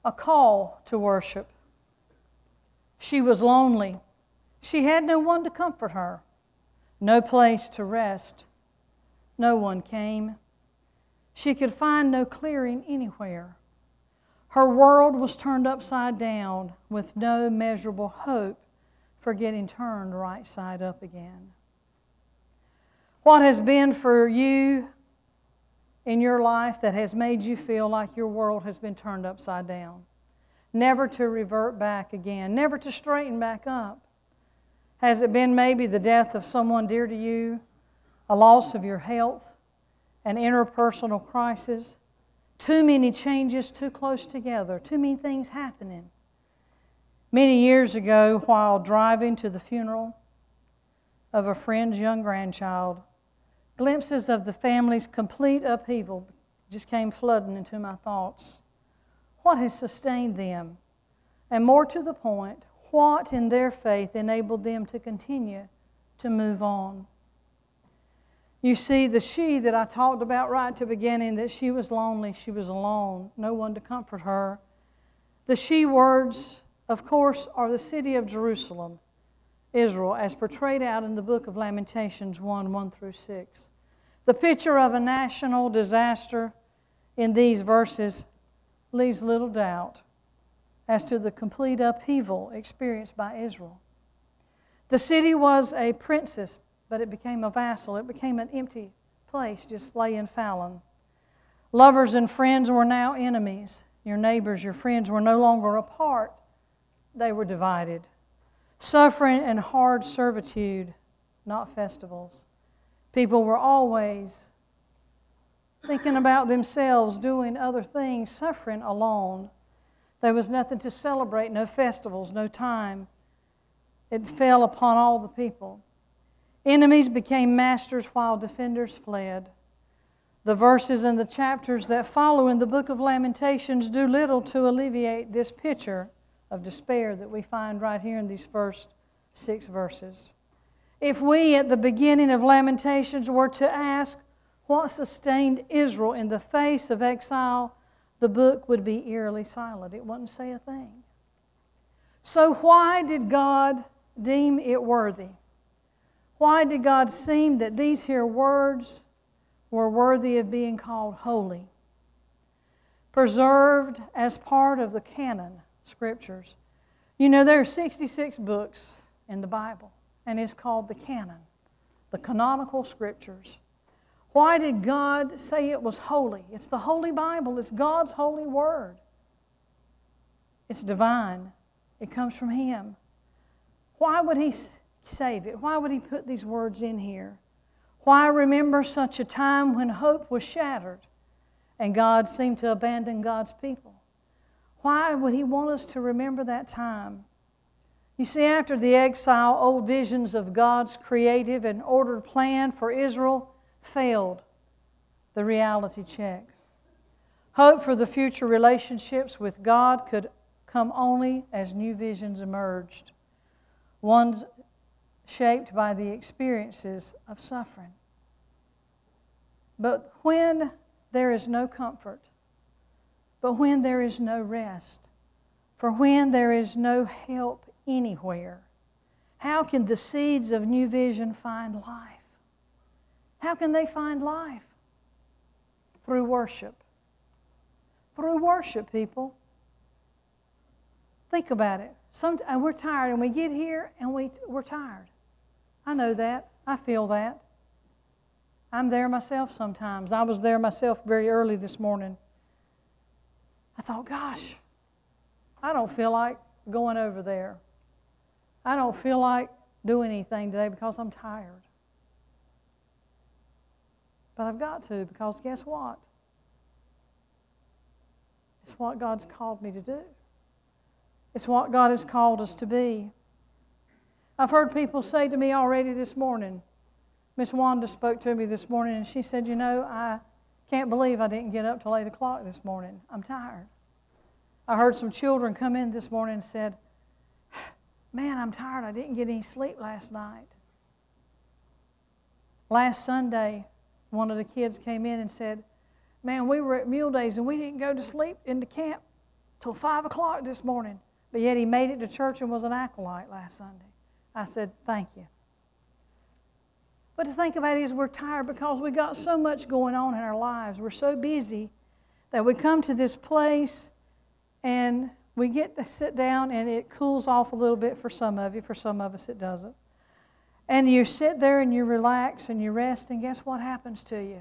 a call to worship. She was lonely. She had no one to comfort her, no place to rest. No one came. She could find no clearing anywhere. Her world was turned upside down with no measurable hope for getting turned right side up again. What has been for you in your life that has made you feel like your world has been turned upside down? Never to revert back again, never to straighten back up. Has it been maybe the death of someone dear to you, a loss of your health, an interpersonal crisis, too many changes too close together, too many things happening? Many years ago, while driving to the funeral of a friend's young grandchild, glimpses of the family's complete upheaval just came flooding into my thoughts. What has sustained them? And more to the point, what in their faith enabled them to continue to move on? You see, the she that I talked about right at the beginning, that she was lonely, she was alone, no one to comfort her. The she words, of course, are the city of Jerusalem, Israel, as portrayed out in the book of Lamentations 1:1-6. The picture of a national disaster in these verses leaves little doubt as to the complete upheaval experienced by Israel. The city was a princess, but it became a vassal. It became an empty place, just laying fallen. Lovers and friends were now enemies. Your neighbors, your friends were no longer apart. They were divided. Suffering and hard servitude, not festivals. People were always thinking about themselves, doing other things, suffering alone. There was nothing to celebrate, no festivals, no time. It fell upon all the people. Enemies became masters while defenders fled. The verses and the chapters that follow in the book of Lamentations do little to alleviate this picture of despair that we find right here in these first 6 verses. If we at the beginning of Lamentations were to ask what sustained Israel in the face of exile, the book would be eerily silent. It wouldn't say a thing. So why did God deem it worthy? Why did God seem that these here words were worthy of being called holy? Preserved as part of the canon scriptures. You know, there are 66 books in the Bible, and it's called the canon, the canonical scriptures. Why did God say it was holy? It's the Holy Bible. It's God's holy word. It's divine. It comes from Him. Why would He save it? Why would He put these words in here? Why remember such a time when hope was shattered and God seemed to abandon God's people? Why would He want us to remember that time? You see, after the exile, old visions of God's creative and ordered plan for Israel failed the reality check. Hope for the future relationships with God could come only as new visions emerged, ones shaped by the experiences of suffering. But when there is no comfort, but when there is no rest, for when there is no help anywhere, how can the seeds of new vision find life? How can they find life? Through worship. Through worship, people. Think about it. We're tired, and we get here, and we're tired. I know that. I feel that. I'm there myself sometimes. I was there myself very early this morning. I thought, gosh, I don't feel like going over there. I don't feel like doing anything today because I'm tired. But I've got to, because guess what? It's what God's called me to do. It's what God has called us to be. I've heard people say to me already this morning, Miss Wanda spoke to me this morning, and she said, you know, I can't believe I didn't get up till 8 o'clock this morning. I'm tired. I heard some children come in this morning and said, man, I'm tired. I didn't get any sleep last night. Last Sunday, one of the kids came in and said, man, we were at Mule Days and we didn't go to sleep in the camp till 5 o'clock this morning. But yet he made it to church and was an acolyte last Sunday. I said, thank you. But to think about it is we're tired because we got so much going on in our lives. We're so busy that we come to this place and we get to sit down and it cools off a little bit for some of you. For some of us it doesn't. And you sit there and you relax and you rest, and guess what happens to you?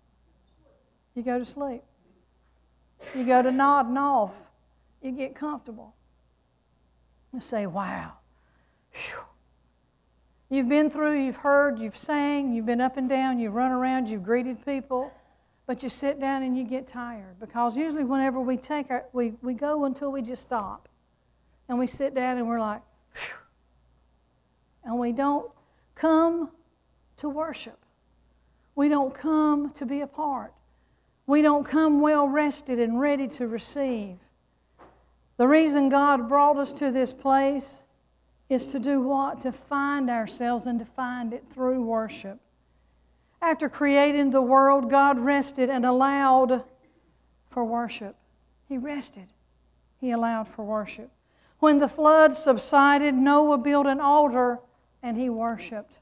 You go to sleep. You go to nodding off. You get comfortable. You say, wow. Whew. You've been through, you've heard, you've sang, you've been up and down, you've run around, you've greeted people, but you sit down and you get tired. Because usually whenever we we go until we just stop. And we sit down and we're like, whew. And we don't come to worship. We don't come to be a part. We don't come well rested and ready to receive. The reason God brought us to this place is to do what? To find ourselves and to find it through worship. After creating the world, God rested and allowed for worship. He rested. He allowed for worship. When the flood subsided, Noah built an altar and he worshiped.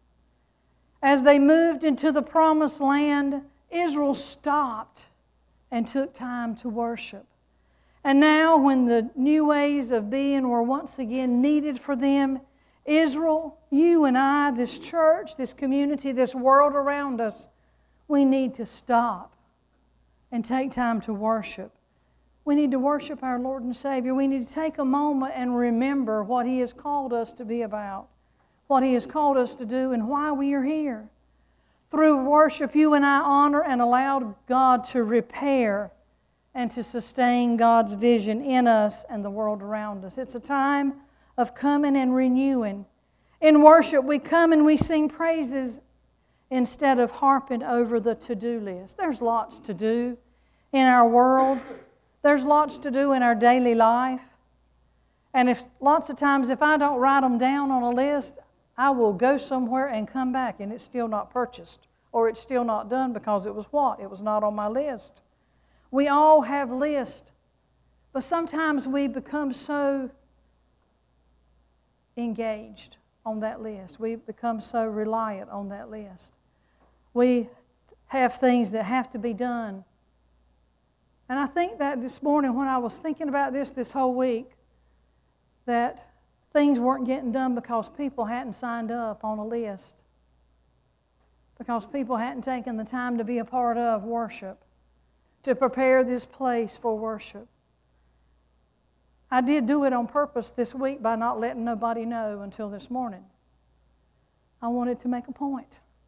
As they moved into the promised land, Israel stopped and took time to worship. And now, when the new ways of being were once again needed for them, Israel, you and I, this church, this community, this world around us, we need to stop and take time to worship. We need to worship our Lord and Savior. We need to take a moment and remember what He has called us to be about, what He has called us to do, and why we are here. Through worship, you and I honor and allow God to repair and to sustain God's vision in us and the world around us. It's a time of coming and renewing. In worship, we come and we sing praises instead of harping over the to-do list. There's lots to do in our world. There's lots to do in our daily life. And lots of times if I don't write them down on a list, I will go somewhere and come back and it's still not purchased, or it's still not done because it was what? It was not on my list. We all have lists, but sometimes we become so engaged on that list. We become so reliant on that list. We have things that have to be done. And I think that this morning when I was thinking about this whole week, that things weren't getting done because people hadn't signed up on a list, because people hadn't taken the time to be a part of worship, to prepare this place for worship. I did do it on purpose this week by not letting nobody know until this morning. I wanted to make a point.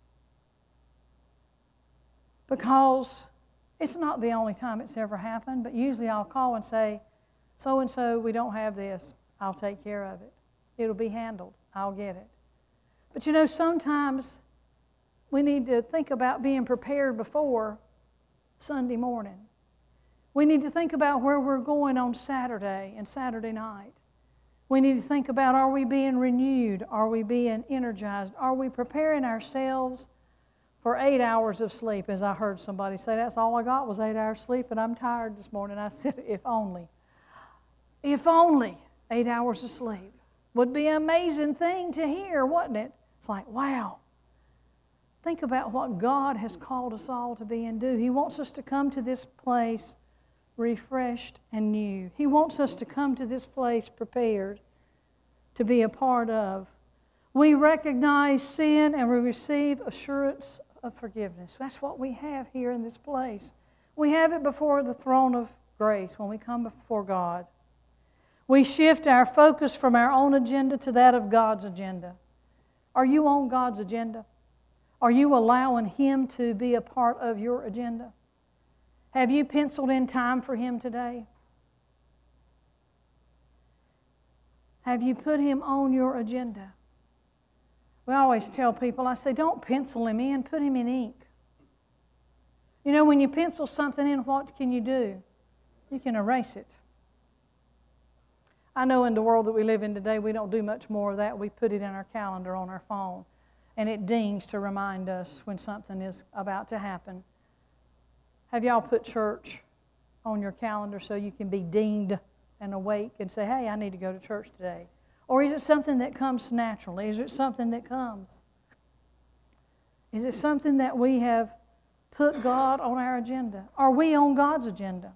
Because it's not the only time it's ever happened, but usually I'll call and say, so-and-so, we don't have this. I'll take care of it. It'll be handled. I'll get it. But you know, sometimes we need to think about being prepared before Sunday morning. We need to think about where we're going on Saturday and Saturday night. We need to think about, are we being renewed? Are we being energized? Are we preparing ourselves for 8 hours of sleep? As I heard somebody say, that's all I got was 8 hours sleep and I'm tired this morning. I said, if only. If only 8 hours of sleep would be an amazing thing to hear, wouldn't it? It's like, wow. Think about what God has called us all to be and do. He wants us to come to this place refreshed and new. He wants us to come to this place prepared to be a part of. We recognize sin and we receive assurance of forgiveness. That's what we have here in this place. We have it before the throne of grace when we come before God. We shift our focus from our own agenda to that of God's agenda. Are you on God's agenda? Are you allowing Him to be a part of your agenda? Have you penciled in time for Him today? Have you put Him on your agenda? We always tell people, I say, don't pencil Him in, put Him in ink. You know, when you pencil something in, what can you do? You can erase it. I know in the world that we live in today, we don't do much more of that. We put it in our calendar on our phone, and it dings to remind us when something is about to happen. Have y'all put church on your calendar so you can be deemed and awake and say, hey, I need to go to church today? Or is it something that comes naturally? Is it something that comes? Is it something that we have put God on our agenda? Are we on God's agenda?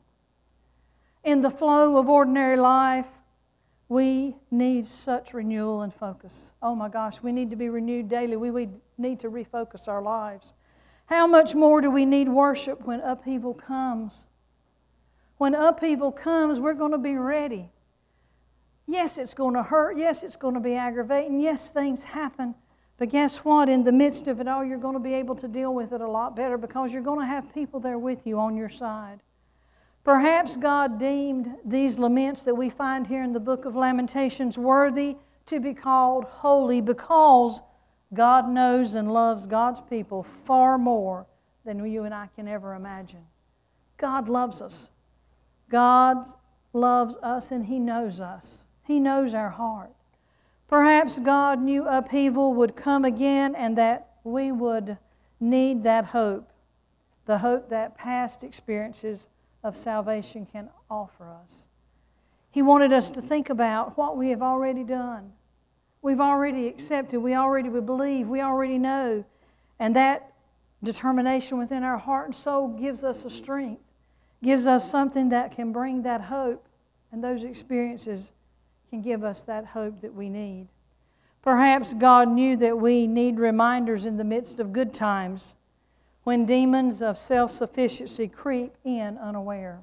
In the flow of ordinary life, we need such renewal and focus. Oh my gosh, we need to be renewed daily. We need to refocus our lives. How much more do we need worship when upheaval comes? When upheaval comes, we're going to be ready. Yes, it's going to hurt. Yes, it's going to be aggravating. Yes, things happen. But guess what? In the midst of it all, you're going to be able to deal with it a lot better because you're going to have people there with you on your side. Perhaps God deemed these laments that we find here in the book of Lamentations worthy to be called holy because God knows and loves God's people far more than you and I can ever imagine. God loves us. God loves us and He knows us. He knows our heart. Perhaps God knew upheaval would come again and that we would need that hope, the hope that past experiences of salvation can offer us. He wanted us to think about what we have already done. We've already accepted, we already believe, we already know, and that determination within our heart and soul gives us a strength, gives us something that can bring that hope, and those experiences can give us that hope that we need. Perhaps God knew that we need reminders in the midst of good times when demons of self-sufficiency creep in unaware.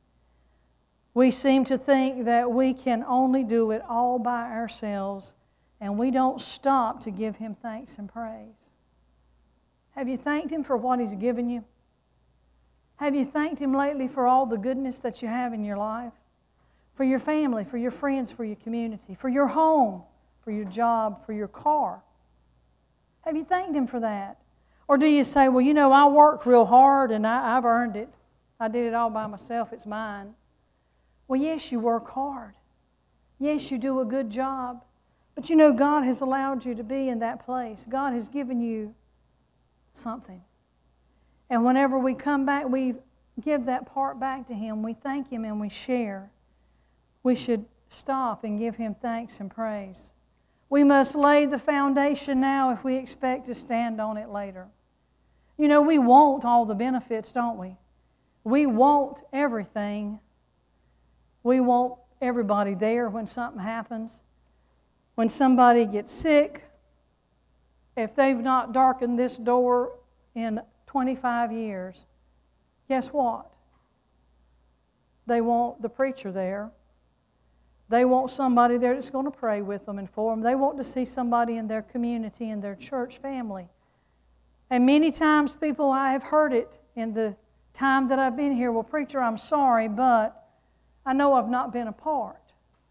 We seem to think that we can only do it all by ourselves, and we don't stop to give Him thanks and praise. Have you thanked Him for what He's given you? Have you thanked Him lately for all the goodness that you have in your life? For your family, for your friends, for your community, for your home, for your job, for your car. Have you thanked Him for that? Or do you say, well, you know, I worked real hard and I've earned it. I did it all by myself. It's mine. Well, yes, you work hard. Yes, you do a good job. But you know, God has allowed you to be in that place. God has given you something. And whenever we come back, we give that part back to Him. We thank Him and we share. We should stop and give Him thanks and praise. We must lay the foundation now if we expect to stand on it later. You know, we want all the benefits, don't we? We want everything. We want everybody there when something happens. When somebody gets sick, if they've not darkened this door in 25 years, guess what? They want the preacher there. They want somebody there that's going to pray with them and for them. They want to see somebody in their community, in their church family. And many times people, I have heard it in the time that I've been here, well, preacher, I'm sorry, but I know I've not been a part.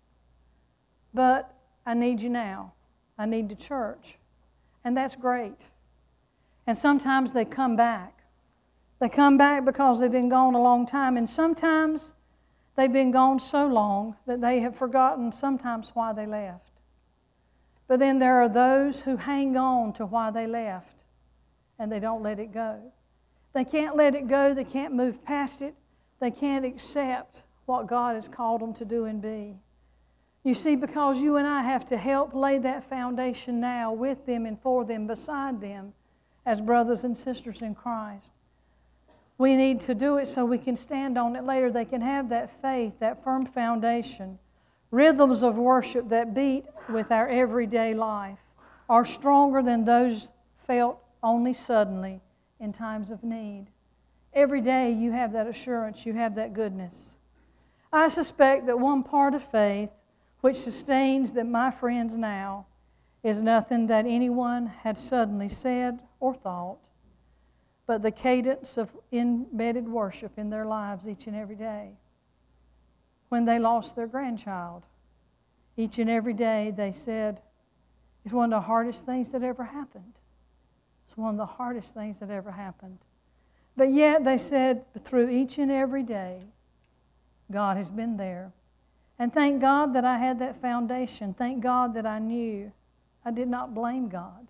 But I need you now. I need the church. And that's great. And sometimes they come back. They come back because they've been gone a long time. And sometimes they've been gone so long that they have forgotten sometimes why they left. But then there are those who hang on to why they left and they don't let it go. They can't let it go. They can't move past it. They can't accept what God has called them to do and be. You see, because you and I have to help lay that foundation now with them and for them, beside them, as brothers and sisters in Christ. We need to do it so we can stand on it later. They can have that faith, that firm foundation. Rhythms of worship that beat with our everyday life are stronger than those felt only suddenly in times of need. Every day you have that assurance, you have that goodness. I suspect that one part of faith which sustains that my friends now is nothing that anyone had suddenly said or thought, but the cadence of embedded worship in their lives each and every day. When they lost their grandchild, each and every day they said, it's one of the hardest things that ever happened. It's one of the hardest things that ever happened. But yet they said, through each and every day, God has been there. And thank God that I had that foundation. Thank God that I knew. I did not blame God.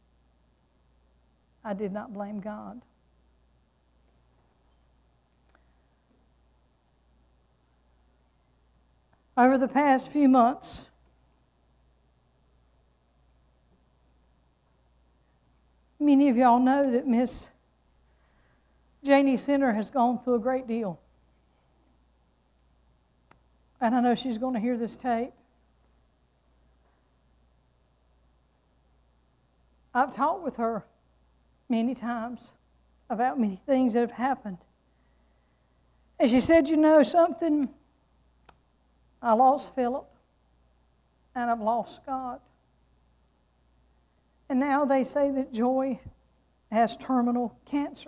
I did not blame God. Over the past few months, many of y'all know that Miss Janie Center has gone through a great deal. And I know she's going to hear this tape. I've talked with her many times about many things that have happened. And she said, you know something? I lost Philip, and I've lost Scott. And now they say that Joy has terminal cancer.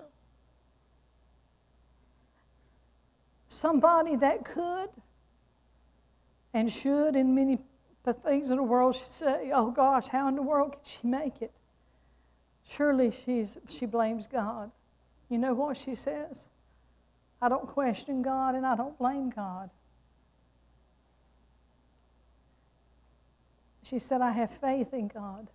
Somebody that could and should in many things in the world should say, oh gosh, how in the world could she make it? Surely she blames God. You know what she says? I don't question God and I don't blame God. She said, I have faith in God.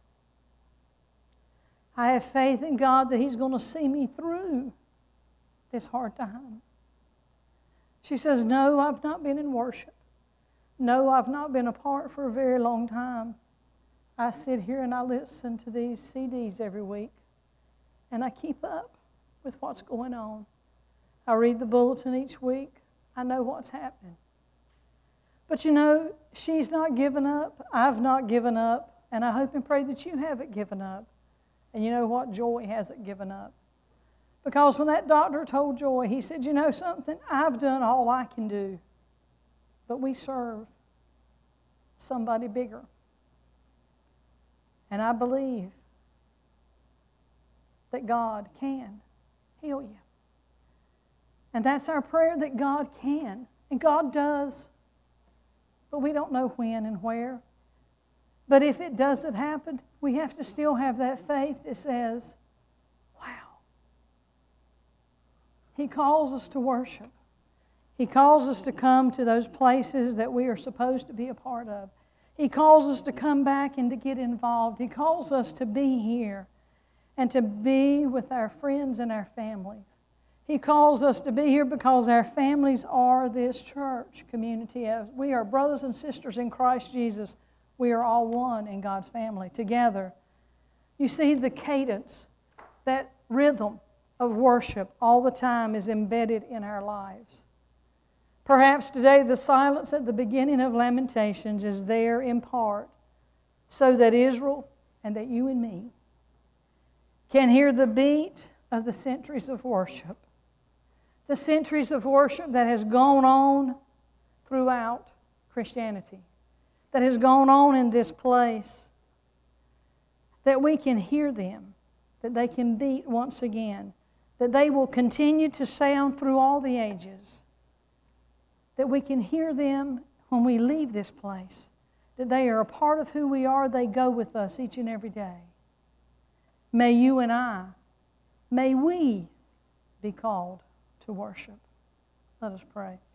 I have faith in God that He's going to see me through this hard time. She says, no, I've not been in worship. No, I've not been apart for a very long time. I sit here and I listen to these CDs every week, and I keep up with what's going on. I read the bulletin each week. I know what's happening. But you know, she's not given up. I've not given up. And I hope and pray that you haven't given up. And you know what? Joy hasn't given up. Because when that doctor told Joy, he said, you know something? I've done all I can do. But we serve somebody bigger. And I believe that God can heal you. And that's our prayer, that God can. And God does. But we don't know when and where. But if it doesn't happen, we have to still have that faith that says, wow. He calls us to worship. He calls us to come to those places that we are supposed to be a part of. He calls us to come back and to get involved. He calls us to be here and to be with our friends and our families. He calls us to be here because our families are this church community. As we are brothers and sisters in Christ Jesus, we are all one in God's family together. You see, the cadence, that rhythm of worship all the time is embedded in our lives. Perhaps today the silence at the beginning of Lamentations is there in part so that Israel and that you and me can hear the beat of the centuries of worship. The centuries of worship that has gone on throughout Christianity, that has gone on in this place, that we can hear them, that they can beat once again, that they will continue to sound through all the ages, that we can hear them when we leave this place, that they are a part of who we are, they go with us each and every day. May you and I, may we be called to worship. Let us pray.